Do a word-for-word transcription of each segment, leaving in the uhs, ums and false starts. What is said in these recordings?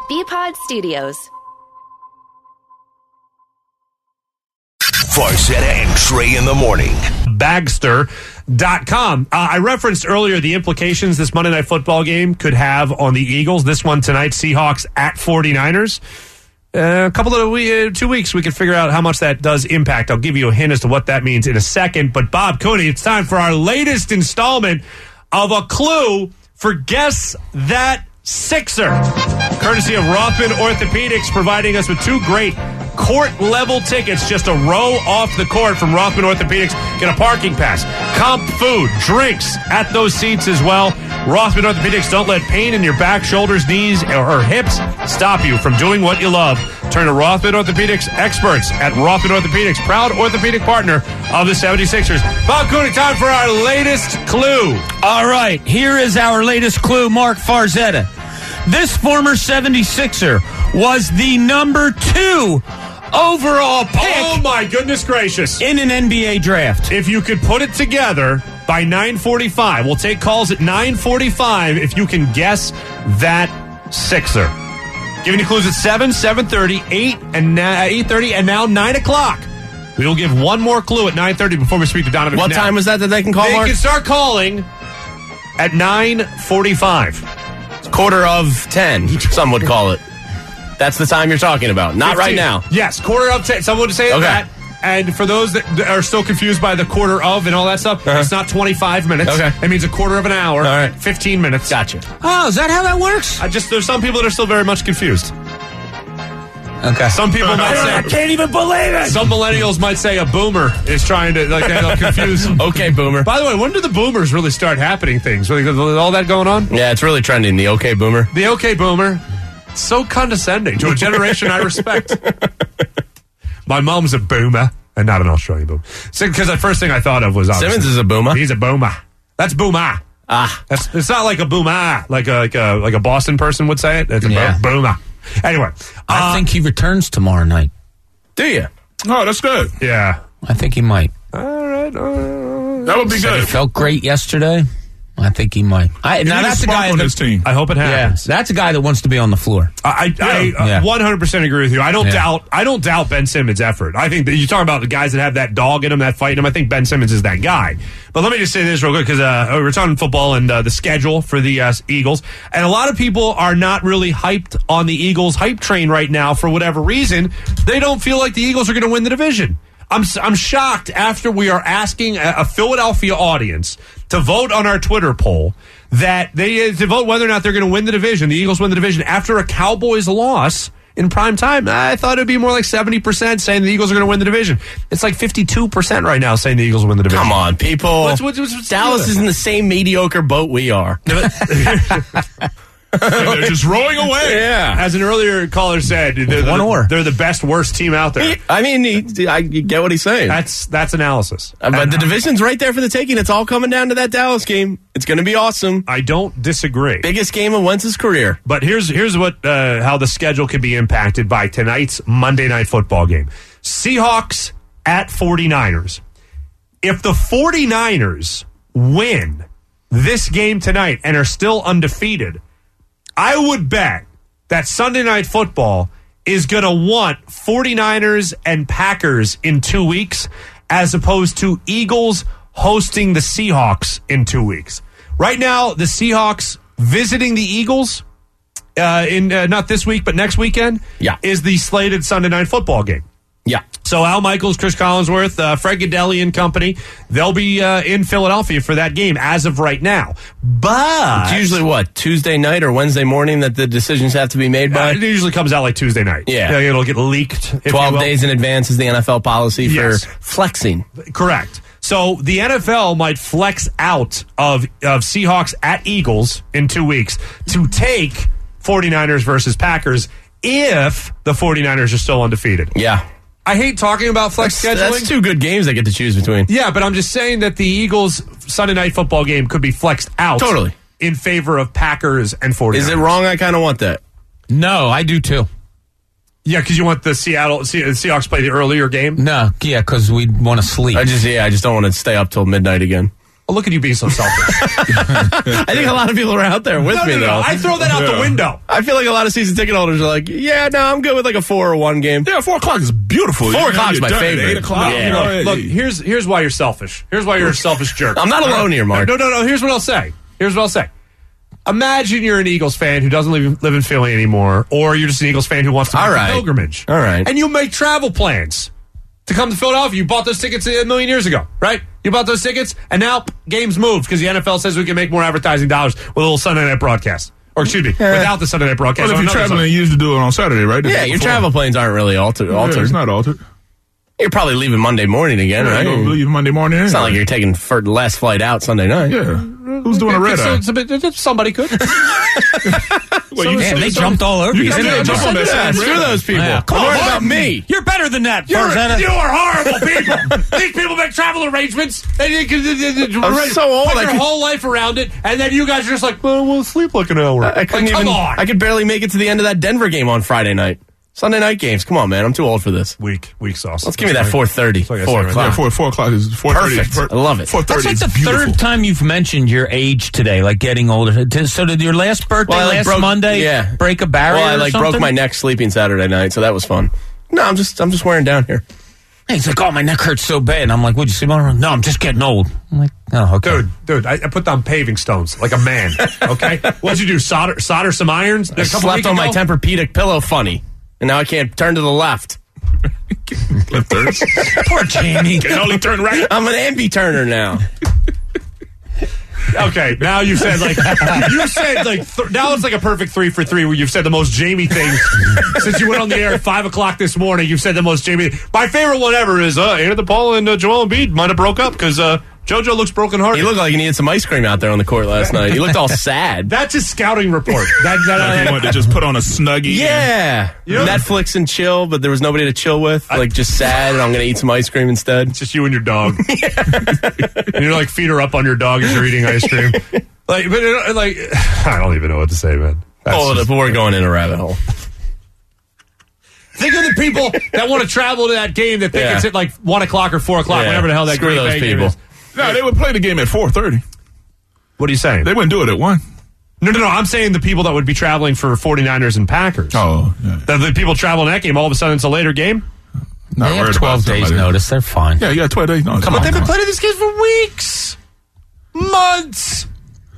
B-Pod Studios. Farzetta and Trey in the morning. Bagster dot com. Uh, I referenced earlier the implications this Monday Night Football game could have on the Eagles. This one tonight, Seahawks at forty-niners. Uh, a couple of we, uh, two weeks, we can figure out how much that does impact. I'll give you a hint as to what that means in a second. But Bob Cooney, it's time for our latest installment of a clue for Guess That Sixer. Courtesy of Rothman Orthopedics, providing us with two great court-level tickets, just a row off the court from Rothman Orthopedics. Get a parking pass, comp food, drinks at those seats as well. Rothman Orthopedics, don't let pain in your back, shoulders, knees, or hips stop you from doing what you love. Turn to Rothman Orthopedics experts at Rothman Orthopedics, proud orthopedic partner of the seventy-sixers. Bob Cooney, time for our latest clue. All right, here is our latest clue, Mark Farzetta. This former seventy-sixer was the number two overall pick. Oh, my goodness gracious. In an N B A draft. If you could put it together by nine forty-five, we'll take calls at nine forty-five if you can guess that Sixer. Giving you clues at seven, seven thirty, eight, and now, eight thirty, and now nine o'clock. We will give one more clue at nine thirty before we speak to Donovan. What now, time was that that they can call, They Mark? can start calling at nine forty-five. Quarter of ten, some would call it. That's the time you're talking about. Not fifteen. right now. Yes, quarter of ten. Someone would say Okay. that. And for those that are still confused by the quarter of and all that stuff, Uh-huh. it's not twenty-five minutes. Okay. It means a quarter of an hour. All right. fifteen minutes. Gotcha. Oh, is that how that works? I just, there's some people that are still very much confused. Okay. Some people might say, I can't even believe it. some millennials might say a boomer is trying to, like, they're confused. Okay, boomer. By the way, when do the boomers really start happening things? With all that going on? Yeah, it's really trending, the okay boomer. The okay boomer, so condescending to a generation I respect. My mom's a boomer, and not an Australian boomer. Because the first thing I thought of was obviously, Simmons is a boomer. He's a boomer. That's boomer. Ah. That's, it's not like a boomer, like a like a like a Boston person would say it. It's a Yeah. bo- boomer. Anyway, I uh, think he returns tomorrow night. Do you? Oh, that's good. yeah. I think he might. All right. All right. That would be Said good. it felt great yesterday. I think he might. I, He now needs that's a spark guy on that, this team. I hope it yeah, happens. that's a guy that wants to be on the floor. I, I, I Yeah. uh, one hundred percent agree with you. I don't Yeah. doubt. I don't doubt Ben Simmons' effort. I think that you talk about the guys that have that dog in them, that fight in them. I think Ben Simmons is that guy. But let me just say this real quick because uh, we're talking football and uh, the schedule for the uh, Eagles, and a lot of people are not really hyped on the Eagles hype train right now for whatever reason. They don't feel like the Eagles are going to win the division. I'm I'm shocked after we are asking a, a Philadelphia audience to vote on our Twitter poll that they to vote whether or not they're going to win the division. The Eagles win the division after a Cowboys loss in prime time. I thought it'd be more like seventy percent saying the Eagles are going to win the division. It's like fifty-two percent right now saying the Eagles will win the division. Come on, people. What's- what's- what's- what's Dallas the is in the same mediocre boat we are. And they're just rolling away. Yeah. As an earlier caller said, they're, One the, or. they're the best worst team out there. I mean, he, I you get what he's saying. That's that's analysis. Uh, but And the division's right there for the taking. It's all coming down to that Dallas game. It's going to be awesome. I don't disagree. Biggest game of Wentz's career. But here's here's what uh, how the schedule can be impacted by tonight's Monday Night Football game. Seahawks at forty-niners. If the forty-niners win this game tonight and are still undefeated, I would bet that Sunday Night Football is going to want forty-niners and Packers in two weeks as opposed to Eagles hosting the Seahawks in two weeks. Right now, the Seahawks visiting the Eagles uh, in uh, not this week, but next weekend Yeah. is the slated Sunday Night Football game. Yeah. So Al Michaels, Chris Collinsworth, uh, Fred Gaudelli and company, they'll be uh, in Philadelphia for that game as of right now. But It's usually what, Tuesday night or Wednesday morning that the decisions have to be made by? Uh, it usually comes out like Tuesday night. Yeah. It'll get leaked. if you twelve will. days in advance is the N F L policy Yes. for flexing. Correct. So the N F L might flex out of, of Seahawks at Eagles in two weeks to take forty-niners versus Packers if the forty-niners are still undefeated. Yeah. I hate talking about flex That's, scheduling. that's two good games they get to choose between. Yeah, but I'm just saying that the Eagles Sunday Night Football game could be flexed out. Totally. In favor of Packers and forty-niners. Is it wrong? I kind of want that. No, I do too. Yeah, because you want the Seattle Se- Seahawks to play the earlier game. No, yeah, because we want to sleep. I just, yeah, I just don't want to stay up till midnight again. Oh, look at you being so selfish. I think a lot of people are out there with no, me, no, no, though. I throw that out Yeah. the window. I feel like a lot of season ticket holders are like, yeah, no, I'm good with like a four or one game. Yeah, four o'clock is beautiful. Four You know, o'clock's you're my done at favorite. Eight o'clock. Yeah. You know, Look, look, here's here's why you're selfish. Here's why you're a selfish jerk. I'm not alone here, Mark. No, no, no. Here's what I'll say. Here's what I'll say. Imagine you're an Eagles fan who doesn't live, live in Philly anymore, or you're just an Eagles fan who wants to make All a right. pilgrimage. All right. And you make travel plans to come to Philadelphia. You bought those tickets a million years ago, right? You bought those tickets, and now games moved because the N F L says we can make more advertising dollars with a little Sunday night broadcast. Or excuse me, without the Sunday night broadcast. well, if on you're another traveling, Sunday. you usually do it on Saturday, right? The Yeah, day your before. travel plans aren't really altered. Yeah, altered. it's not altered. You're probably leaving Monday morning again, Yeah, right? you go leave Monday morning. It's not like you're taking for the last flight out Sunday night. Yeah. Who's doing a red So eye? it's a bit- somebody could. Well, you- Man, they so- jumped all over You you. can didn't still they? jump on that Yeah, same screw red eye. those people. Yeah, come Don't on, worry Mark. about me. You're better than that, You're, Farzetta. you are horrible people. These people make travel arrangements. They, they, they, they, they, I'm so old, Put I their could- whole life around it, and then you guys are just like, well, we'll sleep like an hour. I couldn't like, come even. on. I could barely make it to the end of that Denver game on Friday night. Sunday night games. Come on, man. I'm too old for this. Weak, weak sauce. Let's give me that four thirty, what I four said, right? o'clock. Yeah, four, four o'clock is four thirty. Perfect. I love it. Four That's thirty like is the beautiful. third time you've mentioned your age today, like getting older. Did- So did your last birthday Well, I, like, last broke- Monday yeah. break a barrier Well, I or like something? broke my neck sleeping Saturday night, so that was fun. No, I'm just I'm just wearing down here. He's like, oh, my neck hurts so bad. And I'm like, what'd you sleep on? No, I'm just getting old. I'm like, oh, okay. Dude, dude, I, I put down paving stones like a man. Okay, what'd you do? Solder, solder some irons? I slept on my Tempur-Pedic pillow funny, and now I can't turn to the left. Left third. Poor Jamie. Can only turn right. I'm an ambi-turner now. Okay, now you said like you said like th- now it's like a perfect three for three where you've said the most Jamie things since you went on the air at five o'clock this morning. You've said the most Jamie. My favorite one ever is uh, Anna DePaul and uh, Joel Embiid might have broke up because uh, JoJo looks broken hearted. He looked like he needed some ice cream out there on the court last night. He looked all sad. That's his scouting report. That, that Like you uh, wanted to just put on a Snuggie. Yeah. know- Netflix and chill, but there was nobody to chill with. Like, just sad, and I'm going to eat some ice cream instead. it's just you and your dog. And you're like feet her up on your dog as you're eating ice cream. Like, but it, like I don't even know what to say, man. That's Hold just- up, we're going in a rabbit hole. Think of the people that want to travel to that game that think Yeah. it's at like one o'clock or four o'clock, Yeah. whatever the hell that Screw Green those Bay game people. is. No, they would play the game at four thirty. What are you saying? They wouldn't do it at one. No, no, no. I'm saying the people that would be traveling for 49ers and Packers. Oh, yeah. The, the people traveling that game, all of a sudden it's a later game. Not They have worried twelve about days somebody. notice. They're fine. Yeah, you got twelve days. No, Come But on, they've been come on. playing this game for weeks, months.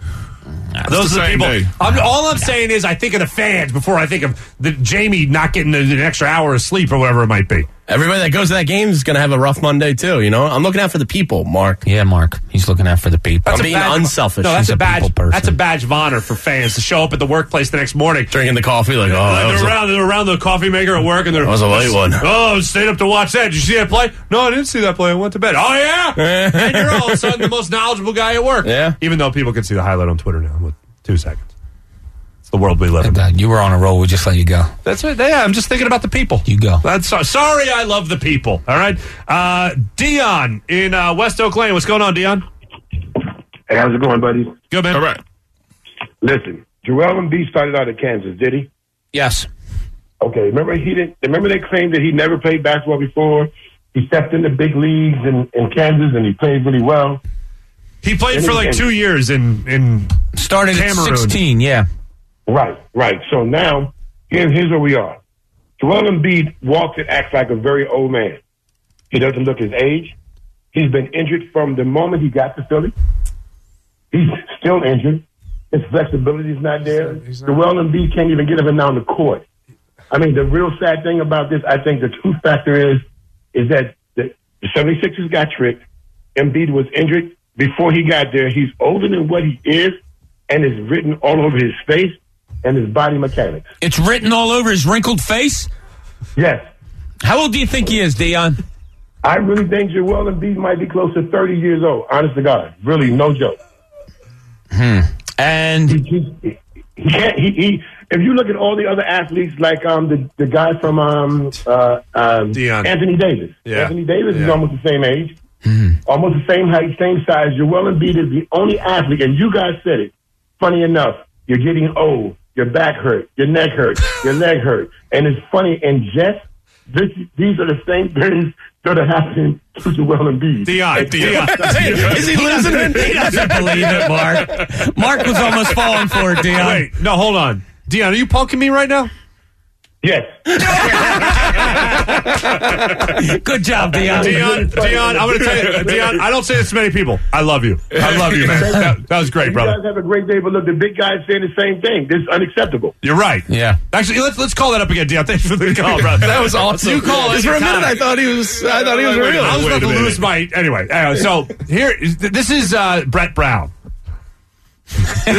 Those the are the same people. day. I'm, all I'm saying is I think of the fans before I think of the Jamie not getting an extra hour of sleep or whatever it might be. Everybody that goes to that game is going to have a rough Monday, too, you know? I'm looking out for the people, Mark. Yeah, Mark. He's looking out for the people. I'm a being badge- unselfish. No, that's He's a a badge. people person. That's a badge of honor for fans to show up at the workplace the next morning. Drinking the coffee like, oh, that Like was they're a- around, they're around the coffee maker at work, and they're That was a late one. Oh, stayed up to watch that. Did you see that play? No, I didn't see that play. I went to bed. Oh yeah, and you're all of a sudden the most knowledgeable guy at work. Yeah. Even though people can see the highlight on Twitter now with two seconds. It's the world we live in. God, you were on a roll. We just let you go. That's it. Yeah, I'm just thinking about the people. You go. That's so, sorry. I love the people. All right, uh, Dion in uh, West Oak Lane. What's going on, Dion? Hey, how's it going, buddy? Good man. All right. Listen, Joel Embiid started out at Kansas, did he? Yes. Okay, remember he didn't. Remember they claimed that he never played basketball before. He stepped in the big leagues in, in Kansas and he played really well. He played for like two years in in Started Cameroon. at sixteen, yeah. Right, right. So now, here's, here's where we are. Joel Embiid walks and acts like a very old man. He doesn't look his age. He's been injured from the moment he got to Philly. He's still injured. His flexibility is not there. Joel Embiid can't even get up and down the court. I mean, the real sad thing about this, I think the true factor is, is that the, the 76ers got tricked. Embiid was injured before he got there. He's older than what he is, and it's written all over his face and his body mechanics. It's written all over his wrinkled face. Yes. How old do you think he is, Dion? I really think Joel Embiid might be close to thirty years old, honest to God. Really, no joke. And He, he, he can't, he, he, if you look at all the other athletes, like um, the, the guy from um, uh, um, Dion. Anthony Davis. Yeah. Anthony Davis is Yeah. almost the same age, almost the same height, same size. Joel Embiid is the only athlete, and you guys said it. Funny enough, you're getting old. Your back hurt. Your neck hurt. Your leg hurt. And it's funny, and Jess, this, these are the same things that are happening to Joel Embiid. Dion, Dion. Is he losing it? He doesn't believe it, Mark. Mark was almost falling for it, Dion. Wait, no, hold on. Dion, are you punking me right now? Yes. Good job, Dion. Dion, Dion, I'm going to tell you, Dion, I don't say this to many people. I love you. I love you, man. That, that was great, You brother. guys have a great day, but look, the big guy's saying the same thing. This is unacceptable. You're right. Yeah. Actually, let's let's call that up again, Dion. Thanks for the call, brother. That was awesome. You call Just for a anytime. minute, I thought he was. I thought he was Wait, real. I was Wait about a to minute. lose my anyway. Uh, so here, this is uh, Brett Brown. I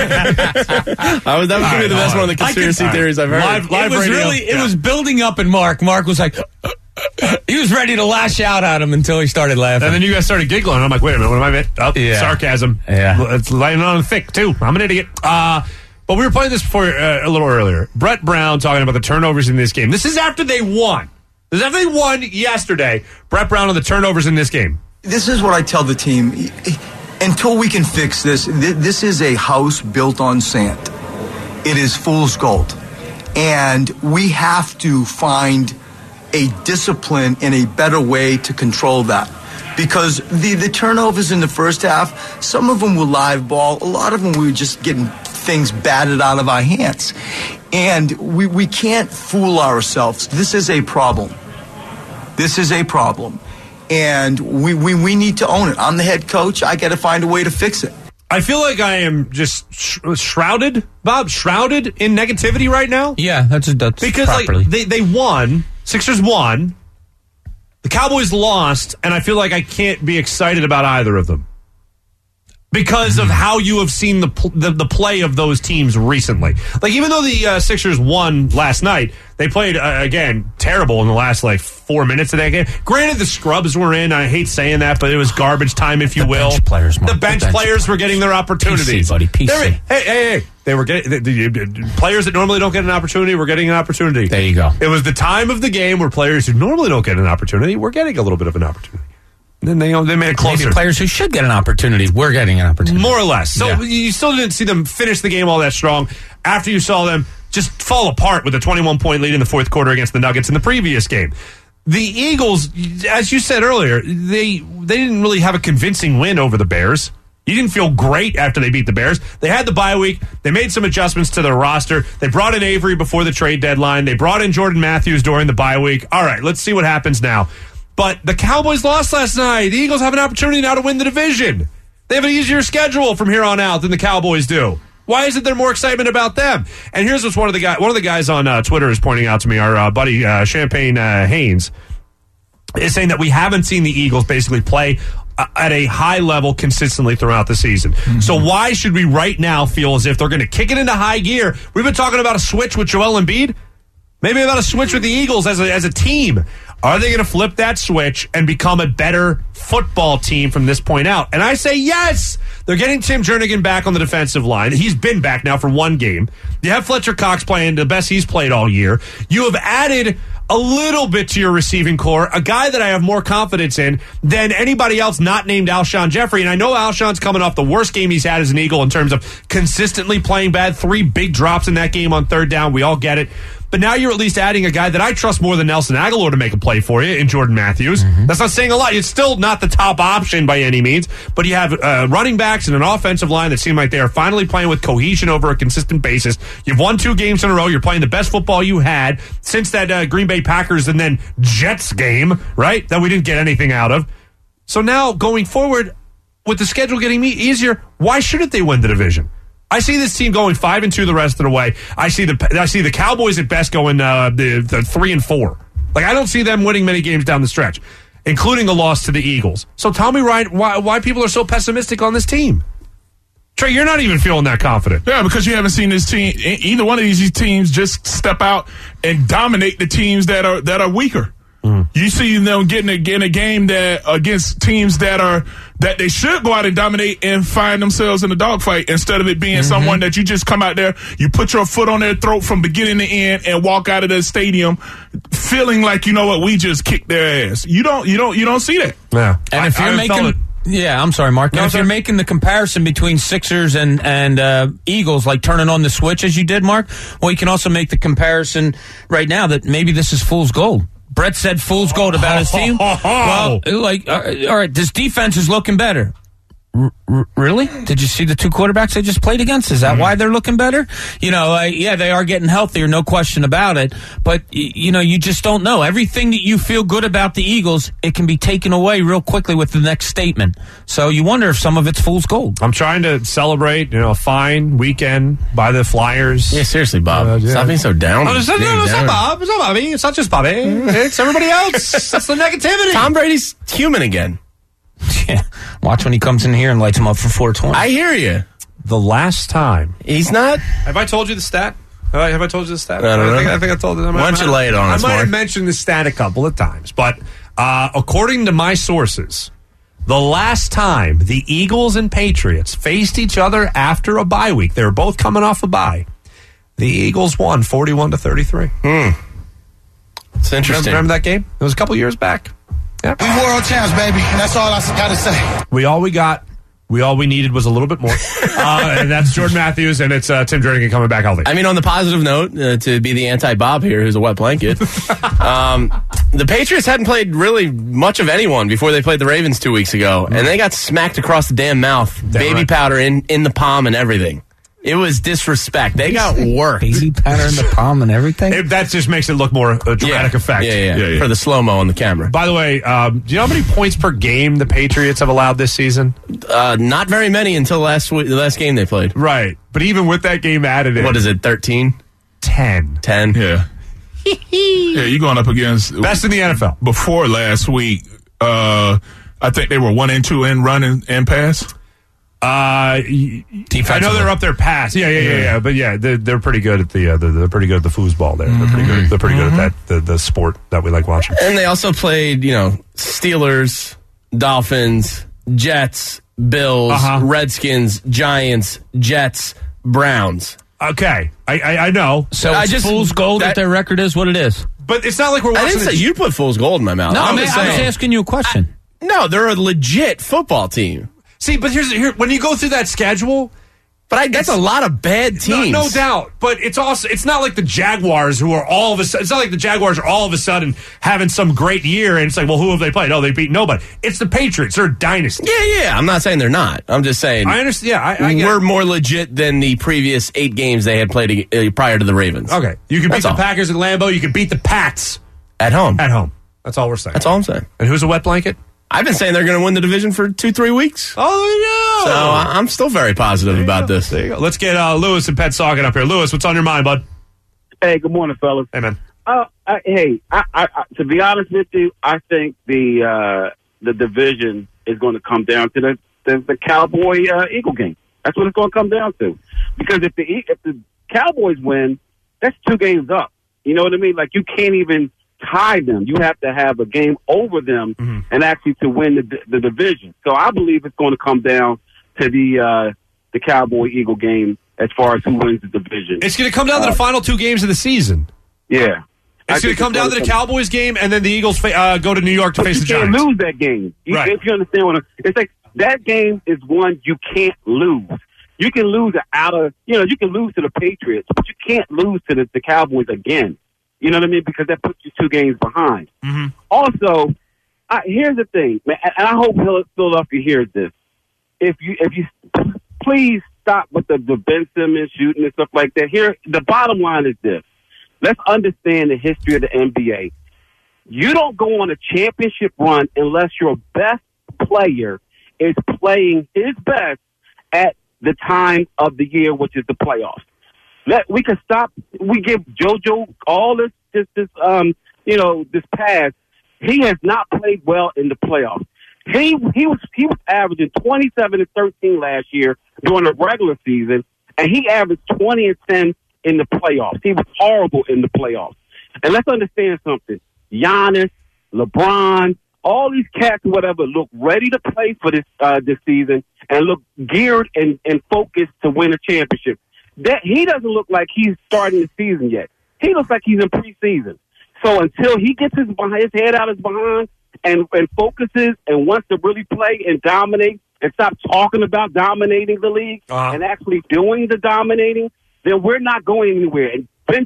was. That was gonna be the best one of the conspiracy I can- theories I've heard. Live- live it was radio. really, it Yeah. was building up in Mark. Mark was like, he was ready to lash out at him until he started laughing. And then you guys started giggling. I'm like, wait a minute, what am I meant? Oh, Yeah. sarcasm. Yeah. It's laying on thick, too. I'm an idiot. Uh, but we were playing this before uh, a little earlier. Brett Brown talking about the turnovers in this game. This is after they won. This is after they won yesterday. Brett Brown on the turnovers in this game. This is what I tell the team. Until we can fix this, th- this is a house built on sand. It is fool's gold. And we have to find a discipline and a better way to control that. Because the, the turnovers in the first half, some of them were live ball. A lot of them we were just getting things batted out of our hands. And we, we can't fool ourselves. This is a problem. This is a problem. And we, we, we need to own it. I'm the head coach. I got to find a way to fix it. I feel like I am just sh- shrouded, Bob, shrouded in negativity right now. yeah, that's that's Because properly. like they, they won, Sixers won, the Cowboys lost, and I feel like I can't be excited about either of them because of how you have seen the pl- the, the play of those teams recently. Like even though the uh, Sixers won last night, they played uh, again terrible in the last like four minutes of that game. Granted, the scrubs were in. I hate saying that, but it was garbage time, if you The will. bench players, Mark. the bench The bench players were getting their opportunities, P C, buddy, P C. They were- Hey, hey, hey! They were getting the, the, the players that normally don't get an opportunity. Were getting an opportunity. There you go. It was the time of the game where players who normally don't get an opportunity were getting a little bit of an opportunity. And then they they made it closer. Maybe players who should get an opportunity, we're getting an opportunity. More or less. So Yeah. you still didn't see them finish the game all that strong after you saw them just fall apart with a twenty-one point lead in the fourth quarter against the Nuggets in the previous game. The Eagles, as you said earlier, they they didn't really have a convincing win over the Bears. You didn't feel great after they beat the Bears. They had the bye week. They made some adjustments to their roster. They brought in Avery before the trade deadline. They brought in Jordan Matthews during the bye week. All right, let's see what happens now. But the Cowboys lost last night. The Eagles have an opportunity now to win the division. They have an easier schedule from here on out than the Cowboys do. Why isn't there more excitement about them? And here's what one of the guy, one of the guys on uh, Twitter is pointing out to me. Our uh, buddy uh, Champagne uh, Haynes is saying that we haven't seen the Eagles basically play uh, at a high level consistently throughout the season. Mm-hmm. So why should we right now feel as if they're going to kick it into high gear? We've been talking about a switch with Joel Embiid. Maybe about a switch with the Eagles as a, as a team. Are they going to flip that switch and become a better football team from this point out? And I say yes. They're getting Tim Jernigan back on the defensive line. He's been back now for one game. You have Fletcher Cox playing the best he's played all year. You have added a little bit to your receiving core, a guy that I have more confidence in than anybody else not named Alshon Jeffrey. And I know Alshon's coming off the worst game he's had as an Eagle in terms of consistently playing bad. Three big drops in that game on third down. We all get it. But now you're at least adding a guy that I trust more than Nelson Aguilar to make a play for you in Jordan Matthews. Mm-hmm. That's not saying a lot. It's still not the top option by any means, but you have uh, running backs and an offensive line that seem like they are finally playing with cohesion over a consistent basis. You've won two games in a row. You're playing the best football you had since that uh, Green Bay Packers and then Jets game, right? That we didn't get anything out of. So now going forward, with the schedule getting me easier, why shouldn't they win the division? I see this team going five and two the rest of the way. I see the I see the Cowboys at best going uh, the, the three and four. Like I don't see them winning many games down the stretch, including a loss to the Eagles. So tell me, right, why why people are so pessimistic on this team? Trey, you're not even feeling that confident. Yeah, because you haven't seen this team, either one of these teams, just step out and dominate the teams that are that are weaker. Mm. You see them getting a, getting a game that against teams that are that they should go out and dominate and find themselves in a dogfight instead of it being mm-hmm. someone that you just come out there, you put your foot on their throat from beginning to end and walk out of the stadium feeling like, you know what, we just kicked their ass. You don't you don't you don't see that. Yeah. And I, if you're I making Yeah, I'm sorry, Mark. No, and if sir. you're making the comparison between Sixers and and uh, Eagles, like turning on the switch as you did, Mark, well, you can also make the comparison right now that maybe this is fool's gold. Brett said fool's gold about his team. Well, like, uh, all right, this defense is looking better. R- r- really? Did you see the two quarterbacks they just played against? Is that mm-hmm. why they're looking better? You know, uh, yeah, they are getting healthier, no question about it. But, y- you know, you just don't know. Everything that you feel good about the Eagles, it can be taken away real quickly with the next statement. So you wonder if some of it's fool's gold. I'm trying to celebrate, you know, a fine weekend by the Flyers. Yeah, seriously, Bob. Uh, yeah. Stop being so down. Oh, it's, not, no, it's not Bob. It's not Bobby. It's not just Bobby. It's everybody else. That's the negativity. Tom Brady's human again. Yeah. Watch when he comes in here and lights him up for four twenty. I hear you. The last time. He's not. Have I told you the stat? Have I, have I told you the stat? I don't know. I think I, think I told you. Why don't you lay it on I us, might Mark? have mentioned the stat a couple of times, but uh, according to my sources, the last time the Eagles and Patriots faced each other after a bye week, they were both coming off a bye. The Eagles won forty-one to thirty-three. Hmm. It's interesting. Remember, remember that game? It was a couple years back. Yep. We world champs, baby. That's all I got to say. We all we got, we all we needed was a little bit more. uh, and that's Jordan Matthews, and it's uh, Tim Jernigan coming back healthy. I mean, on the positive note, uh, to be the anti-Bob here, who's a wet blanket, um, the Patriots hadn't played really much of anyone before they played the Ravens two weeks ago, and they got smacked across the damn mouth, damn baby right. powder in, in the palm and everything. It was disrespect. They got worked. Baby powder in the palm and everything? It, that just makes it look more a dramatic yeah. effect. Yeah, yeah, yeah, yeah. For the slow-mo on the camera. By the way, um, do you know how many points per game the Patriots have allowed this season? Uh, not very many until last week, the last game they played. Right. But even with that game added in. What is it, thirteen? ten. ten. Yeah. Yeah, you're going up against... Best in the N F L. Before last week, uh, I think they were one and two in running and pass. Uh, I know they're up there pass. Yeah, yeah, yeah, yeah. But yeah, they're, they're pretty good at the uh, they're, they're pretty good at the foosball there. They're pretty good. They're pretty mm-hmm. good at that the, the sport that we like watching. And they also played, you know, Steelers, Dolphins, Jets, Bills, uh-huh. Redskins, Giants, Jets, Browns. Okay, I I, I know. So I it's just fool's gold that, that their record is what it is. But it's not like we're watching. I didn't say this. you put fool's gold in my mouth. No, I'm I, mean, just I was saying. asking you a question. I, no, they're a legit football team. See, but here's here when you go through that schedule. But I, that's a lot of bad teams. No, no doubt. But it's also it's not like the Jaguars who are all of a sudden. It's not like the Jaguars are all of a sudden having some great year, and it's like, well, who have they played? Oh, they beat nobody. It's the Patriots. They're a dynasty. Yeah, yeah. I'm not saying they're not. I'm just saying. I understand. Yeah, I, I get we're it. more legit than the previous eight games they had played uh, prior to the Ravens. Okay, you can beat That's the all. Packers at Lambeau. You can beat the Pats at home. At home. That's all we're saying. That's all I'm saying. And who's a wet blanket? I've been saying they're going to win the division for two, three weeks. Oh, no. So I'm still very positive about go. this. There you go. Let's get uh, Lewis and Pet Saugan up here. Lewis, what's on your mind, bud? Hey, good morning, fellas. Hey, man. Uh, I, hey, I, I, I, to be honest with you, I think the uh, the division is going to come down to the the, the Cowboy uh, Eagle game. That's what it's going to come down to. Because if the if the Cowboys win, that's two games up. You know what I mean? Like, you can't even tie them. You have to have a game over them mm-hmm. and actually to win the the division. So I believe it's going to come down to the uh, the Cowboy Eagle game as far as who wins the division. It's going to come down to the uh, final two games of the season. Yeah. It's going to come down to the Cowboys game, and then the Eagles fa- uh, go to New York to but face the you can't Giants. lose that game. You, right. If you understand what I'm, it's like that game is one you can't lose. You can lose out of, you know, you can lose to the Patriots, but you can't lose to the, the Cowboys again. You know what I mean? Because that puts you two games behind. Mm-hmm. Also, I, here's the thing, man, and I hope Philadelphia hears this. If you, if you, please stop with the, the Ben Simmons shooting and stuff like that. Here, the bottom line is this. Let's understand the history of the N B A. You don't go on a championship run unless your best player is playing his best at the time of the year, which is the playoffs. Let we can stop. We give JoJo all this, this, this, um, you know, this pass. He has not played well in the playoffs. He he was he was averaging twenty-seven and thirteen last year during the regular season, and he averaged twenty and ten in the playoffs. He was horrible in the playoffs. And let's understand something. Giannis, LeBron, all these cats, whatever, look ready to play for this uh, this season and look geared and, and focused to win a championship. That he doesn't look like he's starting the season yet. He looks like he's in preseason. So until he gets his his head out of his behind and, and focuses and wants to really play and dominate and stop talking about dominating the league uh-huh. and actually doing the dominating, then we're not going anywhere. And Ben Johnson,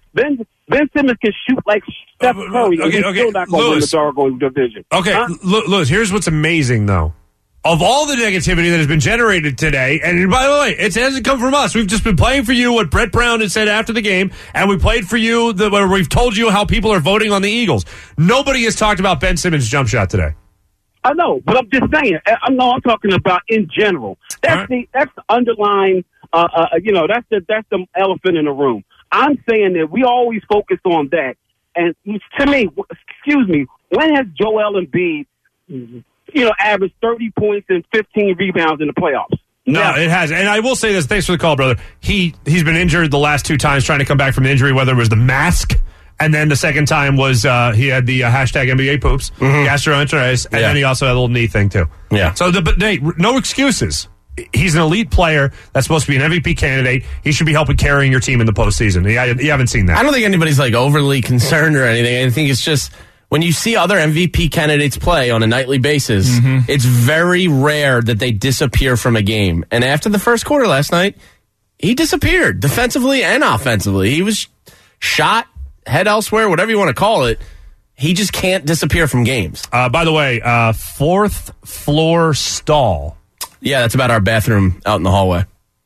Ben Ben Simmons can shoot like Steph Curry, okay, and he's okay, still not going to win the Lewis. doggone division. Okay, Huh? L- Lewis, here's what's amazing, though. Of all the negativity that has been generated today, and by the way, it hasn't come from us. We've just been playing for you what Brett Brown had said after the game, and we played for you the, where we've told you how people are voting on the Eagles. Nobody has talked about Ben Simmons' jump shot today. I know, but I'm just saying. I I know I'm talking about in general. That's All right. the that's the underlying. Uh, uh, you know, that's the that's the elephant in the room. I'm saying that we always focus on that, and to me, w- excuse me, when has Joel Embiid, you know, averaged thirty points and fifteen rebounds in the playoffs? No, Never. it has. And I will say this. Thanks for the call, brother. He, he's been injured the last two times trying to come back from the injury, whether it was the mask, and then the second time was uh, he had the uh, hashtag N B A poops, gastroenteritis, and Yeah. then he also had a little knee thing, too. Yeah. So, the, but Nate, no excuses. He's an elite player that's supposed to be an M V P candidate. He should be helping carrying your team in the postseason. You, you haven't seen that. I don't think anybody's like overly concerned or anything. I think it's just when you see other M V P candidates play on a nightly basis, it's very rare that they disappear from a game. And after the first quarter last night, he disappeared defensively and offensively. He was shot, head elsewhere, whatever you want to call it. He just can't disappear from games. Uh, by the way, uh, fourth floor stall. Yeah, that's about our bathroom out in the hallway.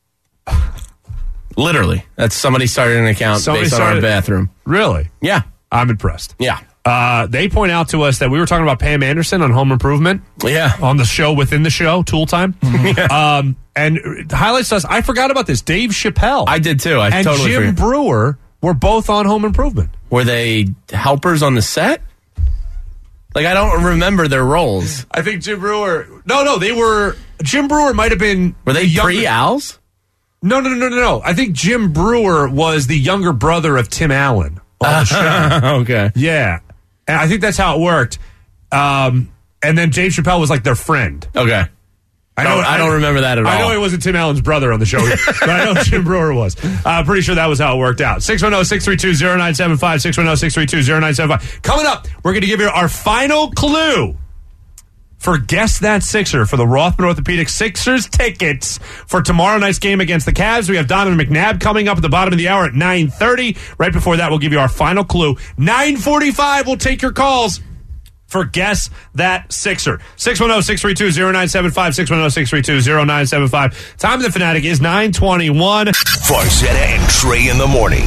Literally. That's somebody started an account Somebody based started- on our bathroom. Really? Yeah. I'm impressed. Yeah. Uh, they point out to us that we were talking about Pam Anderson on Home Improvement. Yeah. On the show within the show, Tool Time. um, and highlights us. I forgot about this. Dave Chappelle. I did too. I and totally Jim forgot. Brewer were both on Home Improvement. Were they helpers on the set? Like, I don't remember their roles. I think Jim Brewer. No, no, they were. Jim Brewer might have been. Were they the younger- pre-Owls? No, no, no, no, no, no. I think Jim Brewer was the younger brother of Tim Allen on the show. Okay. Yeah. And I think that's how it worked. Um, and then Dave Chappelle was like their friend. Okay. I I don't, I don't remember that at all. I know he wasn't Tim Allen's brother on the show, but I know Jim Brewer was. Uh, pretty sure that was how it worked out. six one zero, six three two, zero nine seven five, six one zero, six three two, zero nine seven five. Coming up, we're going to give you our final clue for Guess That Sixer for the Rothman Orthopedic Sixers tickets for tomorrow night's game against the Cavs. We have Donovan McNabb coming up at the bottom of the hour at nine thirty. Right before that, we'll give you our final clue. nine forty-five, we'll take your calls for Guess That Sixer. six one zero, six three two, zero nine seven five, six one zero, six three two, zero nine seven five. Time of the Fanatic is nine twenty-one. Farzetta and Trey in the morning.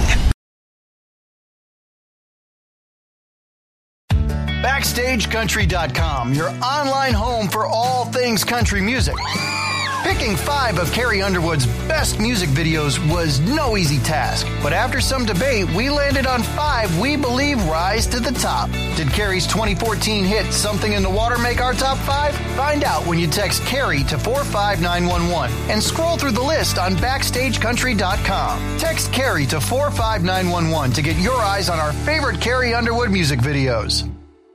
Backstage Country dot com, your online home for all things country music. Picking five of Carrie Underwood's best music videos was no easy task, but after some debate, we landed on five we believe rise to the top. Did Carrie's twenty fourteen hit Something in the Water make our top five? Find out when you text Carrie to four five nine one one and scroll through the list on Backstage Country dot com. Text Carrie to four five nine one one to get your eyes on our favorite Carrie Underwood music videos.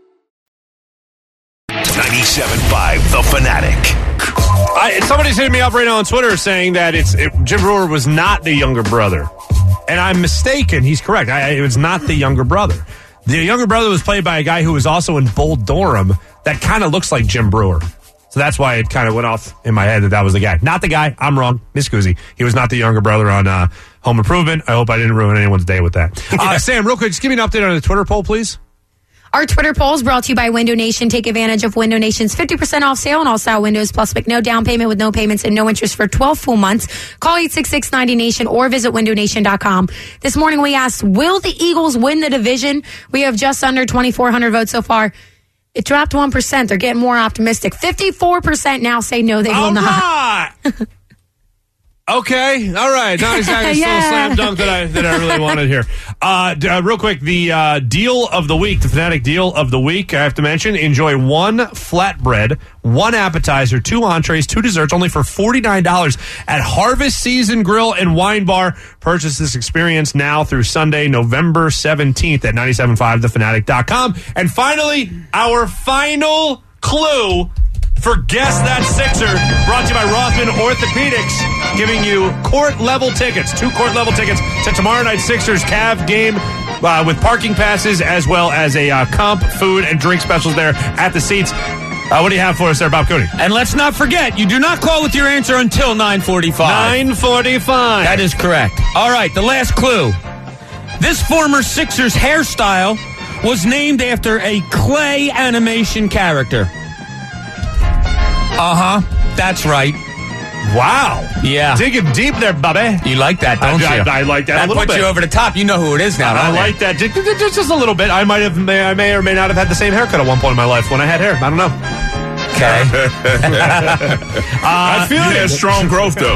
ninety-seven point five The Fanatic. I, somebody's hitting me up right now on Twitter saying that it's it, Jim Brewer was not the younger brother. And I'm mistaken. He's correct. I, it was not the younger brother. The younger brother was played by a guy who was also in Bull Durham that kind of looks like Jim Brewer. So that's why it kind of went off in my head that that was the guy. Not the guy. I'm wrong. Miss Guzzi. He was not the younger brother on uh, Home Improvement. I hope I didn't ruin anyone's day with that. Uh, Sam, real quick, just give me an update on the Twitter poll, please. Our Twitter poll is brought to you by Window Nation. Take advantage of Window Nation's fifty percent off sale on all style windows, plus make no down payment with no payments and no interest for twelve full months. Call eight six six, ninety nation or visit window nation dot com. This morning we asked, will the Eagles win the division? We have just under twenty-four hundred votes so far. It dropped one percent. They're getting more optimistic. fifty-four percent now say no, they will all not. Right. Okay, all right. Not exactly Yeah. still a slam dunk that I that I really wanted here. Uh, d- uh, real quick, the uh, deal of the week, the Fanatic deal of the week. I have to mention: enjoy one flatbread, one appetizer, two entrees, two desserts, only for forty nine dollars at Harvest Season Grill and Wine Bar. Purchase this experience now through Sunday, November seventeenth at ninety seven point five the fanatic dot com. And finally, our final clue for Guess That Sixer, brought to you by Rothman Orthopedics, giving you court-level tickets, two court-level tickets to tomorrow night's Sixers Cav game uh, with parking passes as well as a uh, comp, food, and drink specials there at the seats. Uh, what do you have for us there, Bob Cooney? And let's not forget, you do not call with your answer until nine forty-five. nine forty-five. That is correct. All right, the last clue. This former Sixers hairstyle was named after a clay animation character. Uh-huh. That's right. Wow. Yeah. Digging deep there, Bubby. You like that, don't I, you? I, I like that, that a little puts bit. you over the top. You know who it is now. I, I like that. Just, just, just a little bit. I might have, may, I may or may not have had the same haircut at one point in my life when I had hair. I don't know. Okay. uh, I feel you had strong growth, though.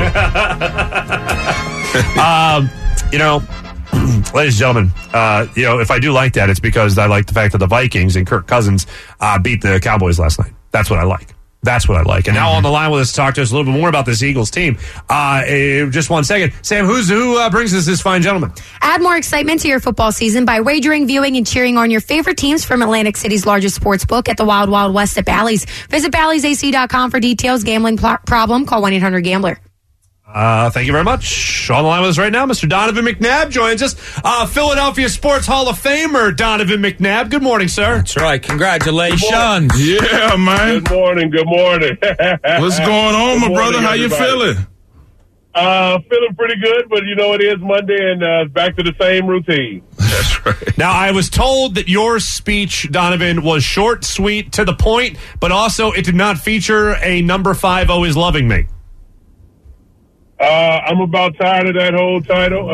um, you know, ladies and gentlemen, uh, you know, if I do like that, it's because I like the fact that the Vikings and Kirk Cousins uh, beat the Cowboys last night. That's what I like. That's what I like. And now on the line with us to talk to us a little bit more about this Eagles team. Uh, uh, just one second. Sam, who's, who uh, brings us this fine gentleman? Add more excitement to your football season by wagering, viewing, and cheering on your favorite teams from Atlantic City's largest sports book at the Wild Wild West at Bally's. Visit Bally's A C dot com for details. Gambling pl- problem? Call one eight hundred gambler. Uh, thank you very much. On the line with us right now, Mister Donovan McNabb joins us. Uh, Philadelphia Sports Hall of Famer, Donovan McNabb. Good morning, sir. That's right. Congratulations. Yeah, man. Good morning. Good morning. What's going on, my Good brother? morning, How you everybody. feeling? Uh, feeling pretty good, but you know it is Monday and uh, back to the same routine. That's right. Now, I was told that your speech, Donovan, was short, sweet, to the point, but also it did not feature a number five always loving me. Uh, I'm about tired of that whole title.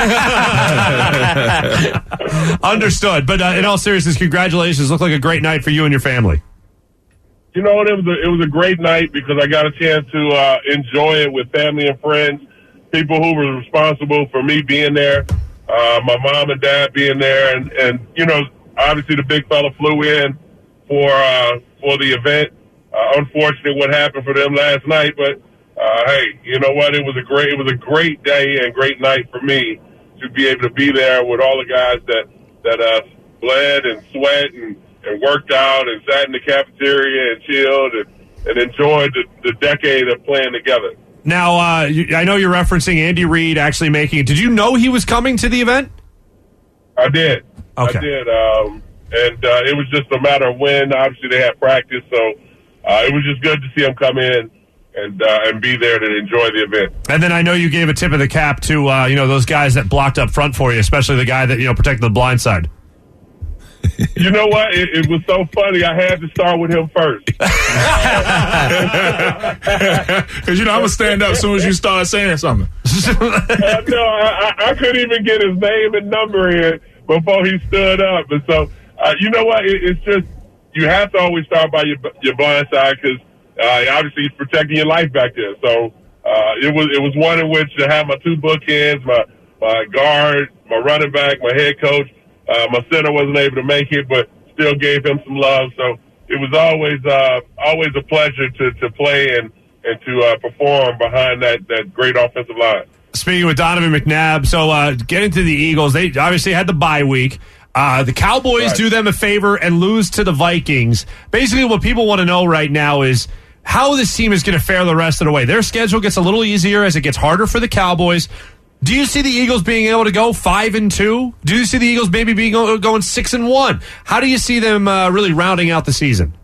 Uh, Understood. But uh, in all seriousness, congratulations. Looked like a great night for you and your family. you know what? It was a, it was a great night because I got a chance to uh, enjoy it with family and friends, people who were responsible for me being there, uh, my mom and dad being there, and, and you know, obviously the big fella flew in for uh, for the event. Uh, unfortunate what happened for them last night, but uh, hey, you know what? It was a great it was a great day and great night for me to be able to be there with all the guys that that uh, bled and sweat and, and worked out and sat in the cafeteria and chilled and, and enjoyed the, the decade of playing together. Now, uh, you, I know you're referencing Andy Reid actually making it. Did you know he was coming to the event? I did. Okay. I did. Um, and uh, it was just a matter of when. Obviously, they had practice, so uh, it was just good to see him come in and uh, and be there to enjoy the event. And then I know you gave a tip of the cap to uh, you know those guys that blocked up front for you, especially the guy that you know protected the blind side. You know what? It, it was so funny. I had to start with him first. Because, you know, I'm going to stand up as soon as you start saying something. uh, no, I, I couldn't even get his name and number in before he stood up. And so, uh, you know what? It, it's just, you have to always start by your, your blind side because uh, obviously he's protecting your life back there. So uh, it was it was one in which to have my two bookends, my, my guard, my running back, my head coach. Uh, my center wasn't able to make it, but still gave him some love. So it was always uh, always a pleasure to, to play and, and to uh, perform behind that, that great offensive line. Speaking with Donovan McNabb, so uh, getting to the Eagles, they obviously had the bye week. Uh, the Cowboys Right. do them a favor and lose to the Vikings. Basically, what people want to know right now is how this team is going to fare the rest of the way. Their schedule gets a little easier as it gets harder for the Cowboys. Do you see the Eagles being able to go five and two? Do you see the Eagles maybe being going six and one? How do you see them uh, really rounding out the season?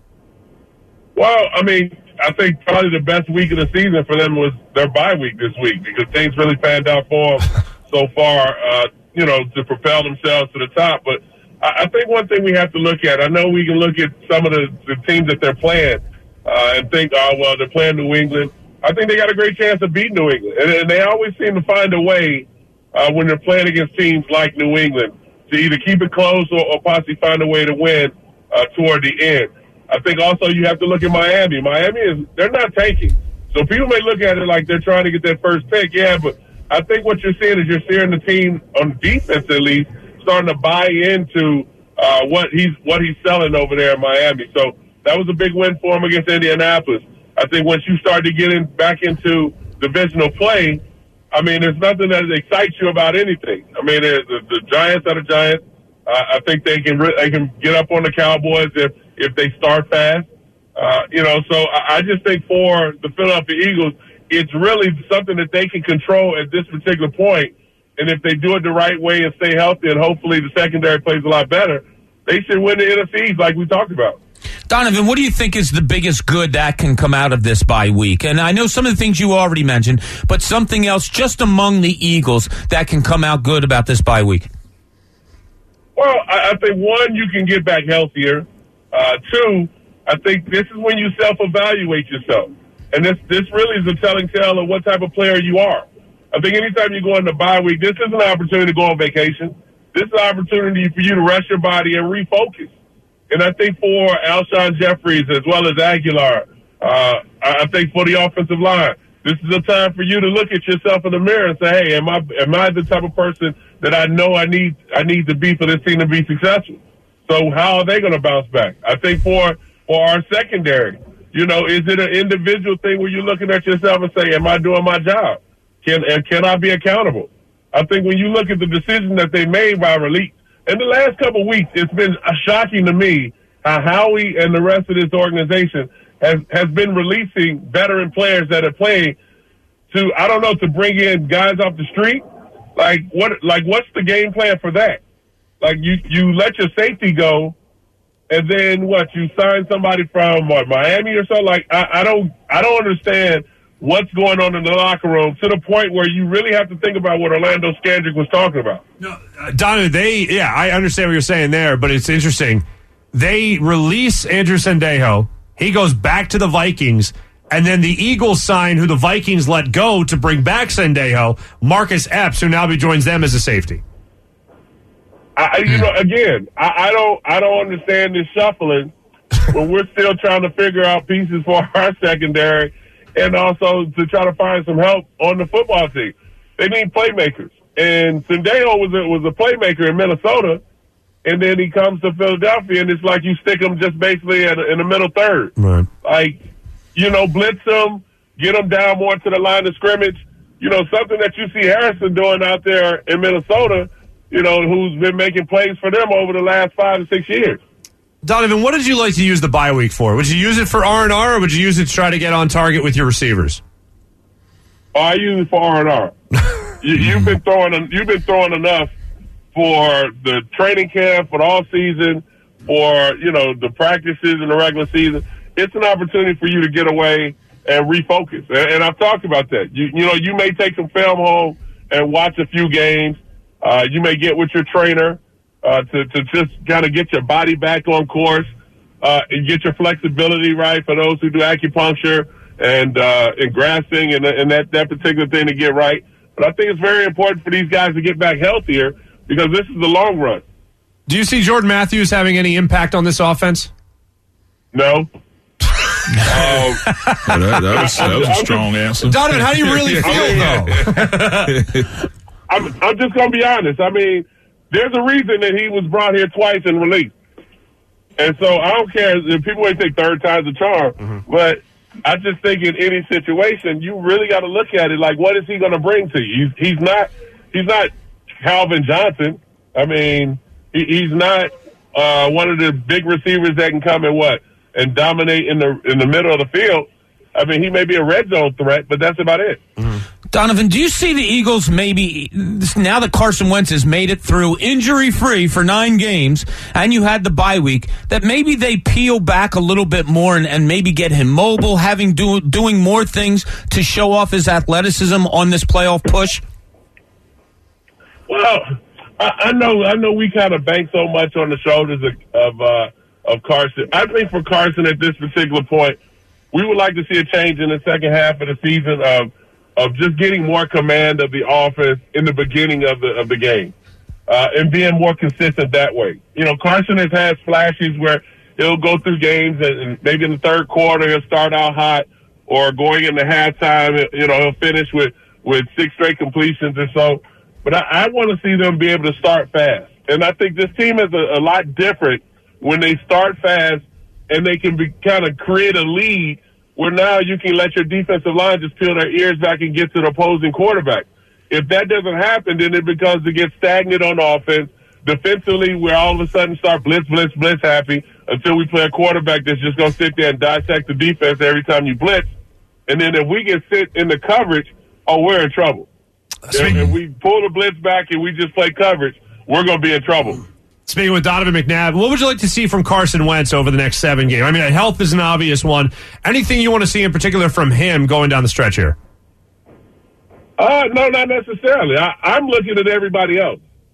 Well, I mean, I think probably the best week of the season for them was their bye week this week because things really panned out for them so far, uh, you know, to propel themselves to the top. But I, I think one thing we have to look at, I know we can look at some of the, the teams that they're playing uh, and think, oh, well, they're playing New England. I think they got a great chance of beating New England. And, and they always seem to find a way uh, when they're playing against teams like New England to either keep it close or, or possibly find a way to win uh, toward the end. I think also you have to look at Miami. Miami is, they're not tanking. So people may look at it like they're trying to get that first pick. Yeah, but I think what you're seeing is you're seeing the team on defense at least starting to buy into uh, what he's what he's selling over there in Miami. So that was a big win for him against Indianapolis. I think once you start to get in back into divisional play, I mean, there's nothing that excites you about anything. I mean, the, the Giants are the Giants. Uh, I think they can they can get up on the Cowboys if if they start fast. Uh, you know, so I, I just think for the Philadelphia Eagles, it's really something that they can control at this particular point. And if they do it the right way and stay healthy, and hopefully the secondary plays a lot better, they should win the N F C East like we talked about. Donovan, what do you think is the biggest good that can come out of this bye week? And I know some of the things you already mentioned, but something else just among the Eagles that can come out good about this bye week. Well, I, I think, one, you can get back healthier. Uh, two, I think this is when you self-evaluate yourself. And this, this really is a telling tale of what type of player you are. I think anytime you go into bye week, this is an opportunity to go on vacation. This is an opportunity for you to rest your body and refocus. And I think for Alshon Jeffries as well as Aguilar, uh, I think for the offensive line, this is a time for you to look at yourself in the mirror and say, hey, am I am I the type of person that I know I need I need to be for this team to be successful? So how are they going to bounce back? I think for, for our secondary, you know, is it an individual thing where you're looking at yourself and say, am I doing my job? Can and can I be accountable? I think when you look at the decision that they made by release, in the last couple of weeks, it's been shocking to me how Howie and the rest of this organization has, has been releasing veteran players that have played to, I don't know, to bring in guys off the street. Like what? Like what's the game plan for that? Like you, you let your safety go, and then what? You sign somebody from what, Miami or so? Like I, I don't, I don't understand what's going on in the locker room to the point where you really have to think about what Orlando Scandrick was talking about. No, uh, Donna, they, yeah, I understand what you're saying there, but it's interesting. They release Andrew Sendejo. He goes back to the Vikings, and then the Eagles sign who the Vikings let go to bring back Sendejo, Marcus Epps, who now joins them as a safety. I, you know, again, I, I don't, I don't understand this shuffling when we're still trying to figure out pieces for our secondary. And also to try to find some help on the football team. They need playmakers. And Sendejo was a, was a playmaker in Minnesota, and then he comes to Philadelphia, and it's like you stick him just basically in, in the middle third. Right. Like, you know, blitz him, get him down more to the line of scrimmage. You know, something that you see Harrison doing out there in Minnesota, you know, who's been making plays for them over the last five to six years. Donovan, what did you like to use the bye week for? Would you use it for R and R, or would you use it to try to get on target with your receivers? Oh, I use it for R and R. you, you've been throwing, you've been throwing enough for the training camp, for the all season, for you know the practices in the regular season. It's an opportunity for you to get away and refocus. And, and I've talked about that. You, you know, you may take some film home and watch a few games. Uh, you may get with your trainer. Uh, to, to just kind of get your body back on course, uh, and get your flexibility right for those who do acupuncture and, uh, and grasping and, and that, that particular thing to get right. But I think it's very important for these guys to get back healthier because this is the long run. Do you see Jordan Matthews having any impact on this offense? No. um, well, that, that was, that was a strong answer. Donovan, how do you really feel, though? I'm, I'm just going to be honest. I mean, there's a reason that he was brought here twice and released. And so I don't care if people may think third time's a charm, mm-hmm. but I just think in any situation, you really got to look at it like, what is he going to bring to you? He's, he's not, he's not Calvin Johnson. I mean, he, he's not uh, one of the big receivers that can come and what and dominate in the in the middle of the field. I mean, he may be a red zone threat, but that's about it. Mm-hmm. Donovan, do you see the Eagles maybe, now that Carson Wentz has made it through injury-free for nine games, and you had the bye week, that maybe they peel back a little bit more and, and maybe get him mobile, having do, doing more things to show off his athleticism on this playoff push? Well, I, I know I know we kind of bank so much on the shoulders of of, uh, of Carson. I think for Carson at this particular point, we would like to see a change in the second half of the season of of just getting more command of the offense in the beginning of the of the game, uh, and being more consistent that way. You know, Carson has had flashes where he'll go through games and, and maybe in the third quarter he'll start out hot, or going into halftime, you know, he'll finish with, with six straight completions or so. But I, I want to see them be able to start fast. And I think this team is a, a lot different when they start fast and they can be kind of create a lead where now you can let your defensive line just peel their ears back and get to the opposing quarterback. If that doesn't happen, then it becomes to get stagnant on offense. Defensively, we're all of a sudden start blitz, blitz, blitz happy until we play a quarterback that's just going to sit there and dissect the defense every time you blitz. And then if we get sit in the coverage, oh, we're in trouble. If, if we pull the blitz back and we just play coverage, we're going to be in trouble. Speaking with Donovan McNabb, what would you like to see from Carson Wentz over the next seven games? I mean, health is an obvious one. Anything you want to see in particular from him going down the stretch here? Uh, no, not necessarily. I, I'm looking at everybody else.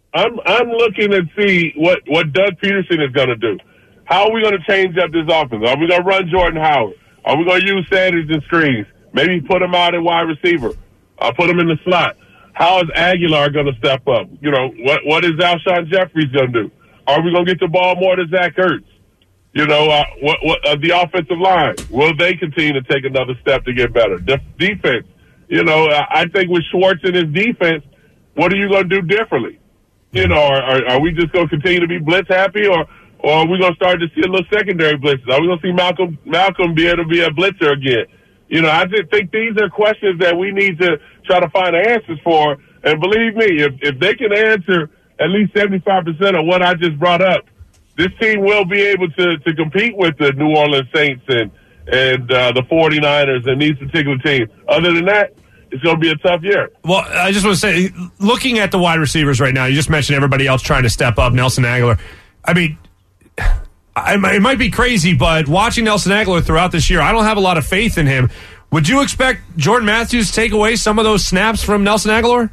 I'm I'm looking to see what, what Doug Peterson is going to do. How are we going to change up this offense? Are we going to run Jordan Howard? Are we going to use Sanders and screens? Maybe put him out at wide receiver. I'll put him in the slot. How is Aguilar going to step up? You know, what what is Alshon Jeffries going to do? Are we going to get the ball more to Zach Ertz? You know, uh, what, what uh, the offensive line, will they continue to take another step to get better? De- defense, you know, uh, I think with Schwartz and his defense, what are you going to do differently? You know, are, are, are we just going to continue to be blitz happy, or, or are we going to start to see a little secondary blitzes? Are we going to see Malcolm Malcolm be able to be a blitzer again? You know, I just think these are questions that we need to try to find answers for. And believe me, if, if they can answer at least seventy-five percent of what I just brought up, this team will be able to, to compete with the New Orleans Saints and, and uh, the 49ers and these particular teams. Other than that, it's going to be a tough year. Well, I just want to say, looking at the wide receivers right now, you just mentioned everybody else trying to step up, Nelson Aguilar. I mean, I, it might be crazy, but watching Nelson Aguilar throughout this year, I don't have a lot of faith in him. Would you expect Jordan Matthews to take away some of those snaps from Nelson Aguilar?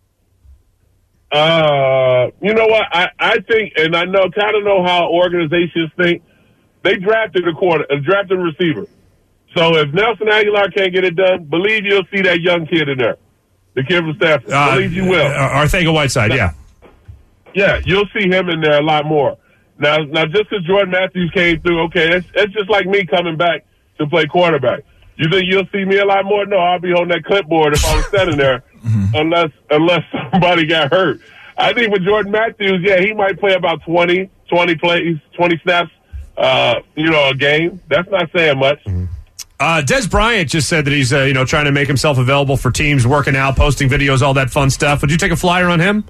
Uh, you know what? I, I think, and I know, kind of know how organizations think. They drafted a quarter, uh, drafted a receiver. So if Nelson Aguilar can't get it done, believe you'll see that young kid in there, the kid from Stafford. Uh, believe you will. Uh, Arcega-Whiteside, now, yeah. Yeah, you'll see him in there a lot more. Now, now just because Jordan Matthews came through, okay, it's, it's just like me coming back to play quarterback. You think you'll see me a lot more? No, I'll be holding that clipboard if I was standing there, mm-hmm. unless unless somebody got hurt. I think with Jordan Matthews, yeah, he might play about twenty, twenty plays, twenty snaps, uh, you know, a game. That's not saying much. Mm-hmm. Uh, Des Bryant just said that he's, uh, you know, trying to make himself available for teams, working out, posting videos, all that fun stuff. Would you take a flyer on him?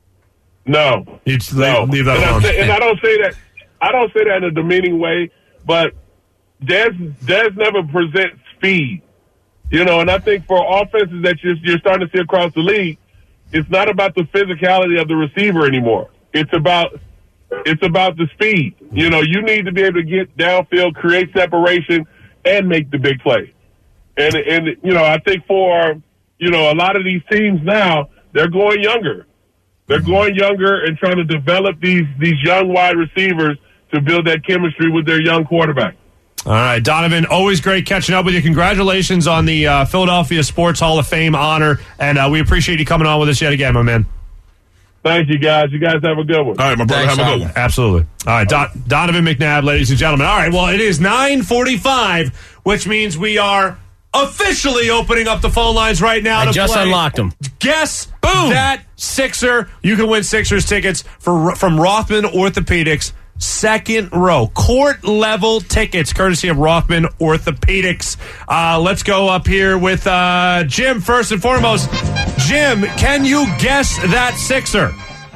No, You'd leave, no. leave that and alone. I say, and I don't say that. I don't say that in a demeaning way, but Des Des never presents speed, you know. And I think for offenses that you're, you're starting to see across the league, it's not about the physicality of the receiver anymore. It's about it's about the speed. You know, you need to be able to get downfield, create separation, and make the big play. And and you know, I think for you know a lot of these teams now, they're going younger. They're going younger and trying to develop these these young wide receivers to build that chemistry with their young quarterback. All right, Donovan, always great catching up with you. Congratulations on the uh, Philadelphia Sports Hall of Fame honor, and uh, we appreciate you coming on with us yet again, my man. Thank you, guys. You guys have a good one. All right, my brother, Thanks, have a good one. Absolutely. All right, Don- Donovan McNabb, ladies and gentlemen. All right, well, it is nine forty-five, which means we are officially opening up the phone lines right now. I to just play. unlocked them. Guess Boom. that Sixer. You can win Sixers tickets for from Rothman Orthopedics. Second row, court level tickets, courtesy of Rothman Orthopedics. Uh, let's go up here with uh, Jim first and foremost. Jim, can you guess that Sixer?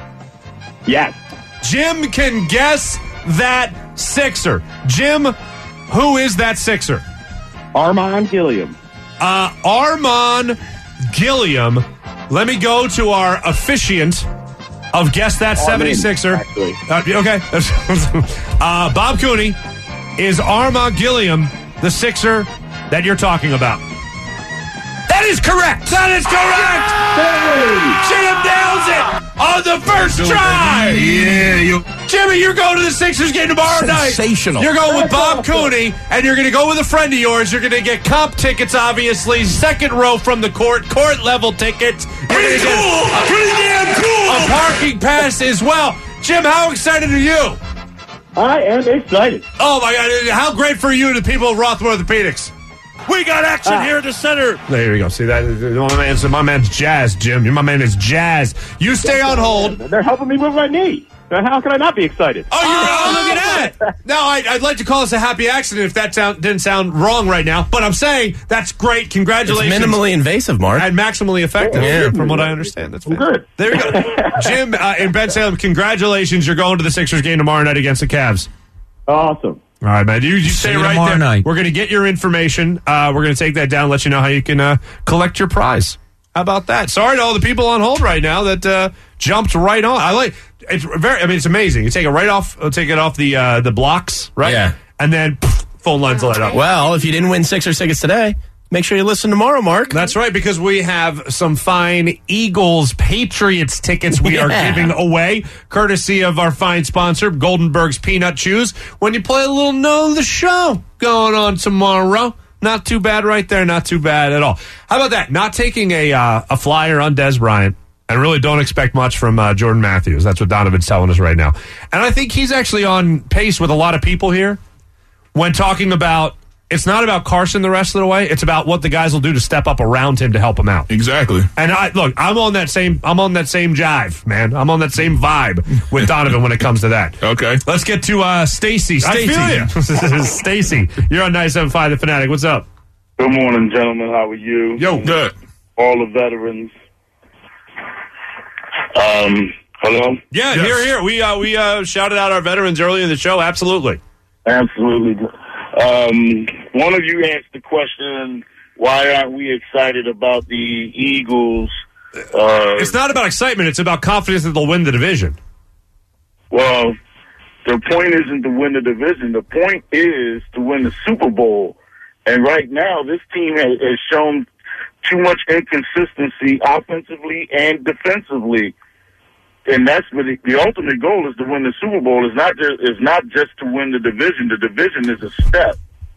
Yes. Jim can guess that Sixer. Jim, who is that Sixer? Armon Gilliam. Uh, Armon Gilliam. Let me go to our officiant of Guess That seventy-sixer. Uh, okay. uh, Bob Cooney, is Armon Gilliam the Sixer that you're talking about? That is correct. That is correct. Jim nails it on the first try. Yeah, you. Jimmy, you're going to the Sixers game tomorrow night. Sensational. You're going with Bob Cooney, and you're going to go with a friend of yours. You're going to get comp tickets, obviously. Second row from the court, court level tickets. Pretty cool. Pretty damn cool. A parking pass as well. Jim, how excited are you? I am excited. Oh, my God. How great for you, the people of Rothman Orthopedics. We got action Ah. here at the center. There we go. See that? My man's, my man's jazz, Jim. My man is jazz. You stay on hold. They're helping me with my knee. How can I not be excited? Oh, you're, oh, look at that. Now, I, I'd like to call this a happy accident if that sound, didn't sound wrong right now. But I'm saying that's great. Congratulations. It's minimally invasive, Mark. And maximally effective, Yeah. from what I understand. That's good. There you go. Jim uh, in Ben Salem, congratulations. You're going to the Sixers game tomorrow night against the Cavs. Awesome. All right, man. You, you stay See you right tomorrow there. night. We're going to get your information. Uh, we're going to take that down, let you know how you can uh, collect your prize. How about that? Sorry to all the people on hold right now that uh, jumped right on. I like it's very. I mean, it's amazing. You take it right off. uh, Take it off the uh, the blocks, right? Yeah. And then pff, phone lines light up. Well, if you didn't win Sixers tickets today, make sure you listen tomorrow, Mark. That's right, because we have some fine Eagles-Patriots tickets we Yeah. are giving away, courtesy of our fine sponsor, Goldenberg's Peanut Chews. When you play a little Know the Show going on tomorrow. Not too bad right there, not too bad at all. How about that? Not taking a uh, a flyer on Des Bryant, and really don't expect much from uh, Jordan Matthews. That's what Donovan's telling us right now. And I think he's actually on pace with a lot of people here when talking about it's not about Carson the rest of the way. It's about what the guys will do to step up around him to help him out. Exactly. And I look, I'm on that same I'm on that same jive, man. I'm on that same vibe with Donovan when it comes to that. Okay. Let's get to uh Stacy. Stacy. I feel ya. Stacy. You're on ninety-seven point five The Fanatic. What's up? Good morning, gentlemen. How are you? Yo. Good. All the veterans. Um, hello? Yeah, Yes. here, here. We uh we uh shouted out our veterans earlier in the show. Absolutely. Absolutely. Um, one of you asked the question, why aren't we excited about the Eagles? Uh, It's not about excitement, it's about confidence that they'll win the division. well, the point isn't to win the division. The point is to win the Super Bowl. And right now, this team has, has shown too much inconsistency offensively and defensively. And that's what the, the ultimate goal is to win the Super Bowl. Is not just is not just to win the division. The division is a step.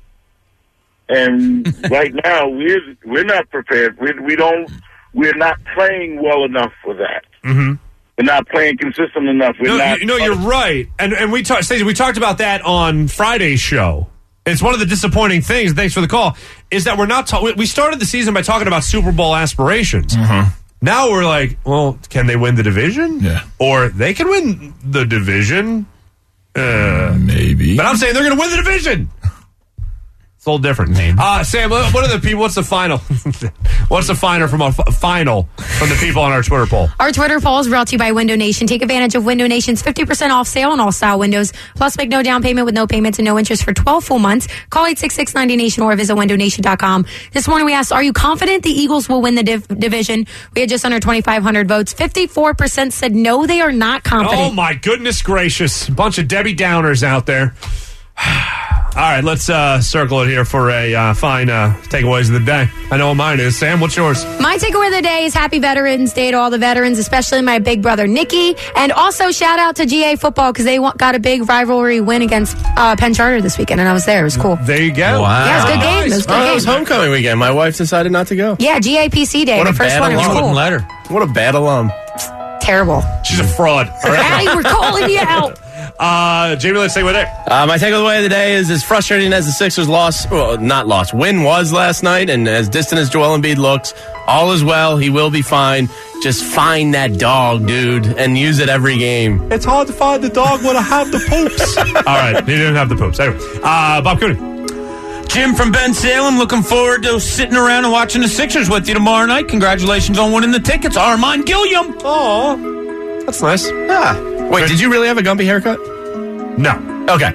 And right now we're we're not prepared. We we don't we're not playing well enough for that. Mm-hmm. We're not playing consistent enough. We're No, not. you know, you're right. And and we talked Stacey, we talked about that on Friday's show. It's one of the disappointing things, thanks for the call, is that we're not ta- we started the season by talking about Super Bowl aspirations. Uh-huh. Now we're like, well, can they win the division? Yeah. Or they can win the division. Uh, Maybe. But I'm saying they're going to win the division. It's a little different. Maybe. Uh, Sam, what are the people? What's the final? What's the final from our final from the people on our Twitter poll? Our Twitter poll is brought to you by Window Nation. Take advantage of Window Nation's fifty percent off sale on all style windows. Plus, make no down payment with no payments and no interest for twelve full months. Call eight six six ninety nation or visit window nation dot com. This morning we asked, are you confident the Eagles will win the div- division? We had just under twenty-five hundred votes. fifty-four percent said no, they are not confident. Oh, my goodness gracious. Bunch of Debbie Downers out there. All right, let's uh, circle it here for a uh, fine uh, takeaways of the day. I know what mine is. Sam, what's yours? My takeaway of the day is happy Veterans Day to all the veterans, especially my big brother Nikki. And also shout out to G A football because they got a big rivalry win against uh, Penn Charter this weekend, and I was there. It was cool. There you go. Wow. Yeah, it was a good game. It was a good Oh, game. it was homecoming weekend. My wife decided not to go. Yeah, G A P C Day. What The a first bad one. It was alum. cool. Wouldn't let her. What a bad alum. Terrible. She's a fraud. All right. Allie, we're calling you out. Uh, Jamie, let's say we're there. Uh, my takeaway of the day is as frustrating as the Sixers loss, well, not loss, win was last night, and as distant as Joel Embiid looks, all is well. He will be fine. Just find that dog, dude, and use it every game. It's hard to find the dog when I have the poops. All right, he didn't have the poops. Anyway, uh, Bob Cooney. Jim from Ben Salem, looking forward to sitting around and watching the Sixers with you tomorrow night. Congratulations on winning the tickets. Armand Gilliam. Oh, that's nice. Ah. Wait, did you really have a Gumpy haircut? No. Okay.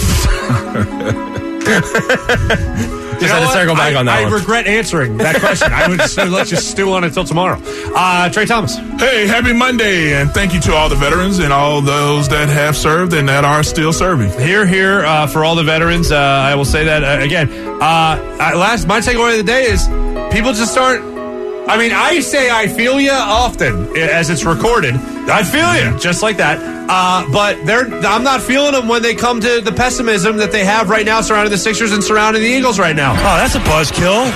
Just had to circle back I, on that I one. regret answering that question. I would just, let's just stew on it until tomorrow. Uh, Trey Thomas. Hey, happy Monday, and thank you to all the veterans and all those that have served and that are still serving. Here, here, uh, for all the veterans. Uh, I will say that uh, again. Uh, I, last, my takeaway of the day is people just start. I mean, I say I feel you often as it's recorded. I feel you, just like that. Uh, but they're, I'm not feeling them when they come to the pessimism that they have right now surrounding the Sixers and surrounding the Eagles right now. Oh, that's a buzzkill.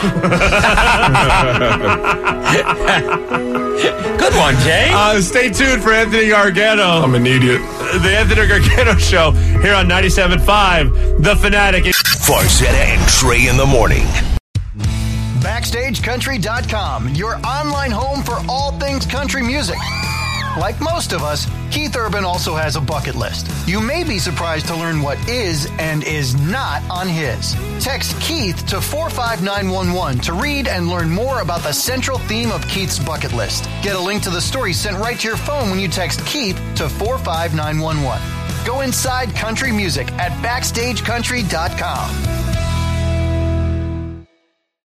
Good one, Jay. Uh, stay tuned for Anthony Gargano. I'm an idiot. The Anthony Gargano Show here on ninety-seven point five The Fanatic. Farzetta and Trey in the morning. Backstage Country dot com, your online home for all things country music. Like most of us, Keith Urban also has a bucket list. You may be surprised to learn what is and is not on his. Text Keith to four five nine one one to read and learn more about the central theme of Keith's bucket list. Get a link to the story sent right to your phone when you text Keith to four five nine one one. Go inside country music at Backstage Country dot com.